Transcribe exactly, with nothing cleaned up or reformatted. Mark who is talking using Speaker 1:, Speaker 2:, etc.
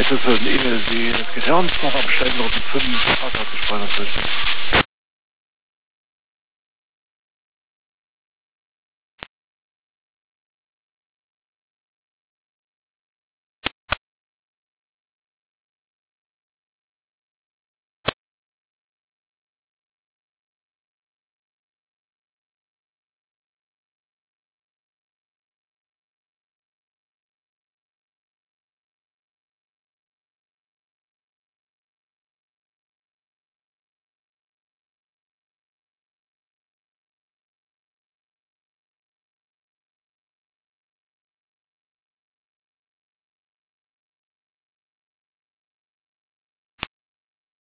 Speaker 1: Hätte so ein E-Mail wie, es geht her und noch am Steingarten fünf, Fahrkarte zweihundertvierzig.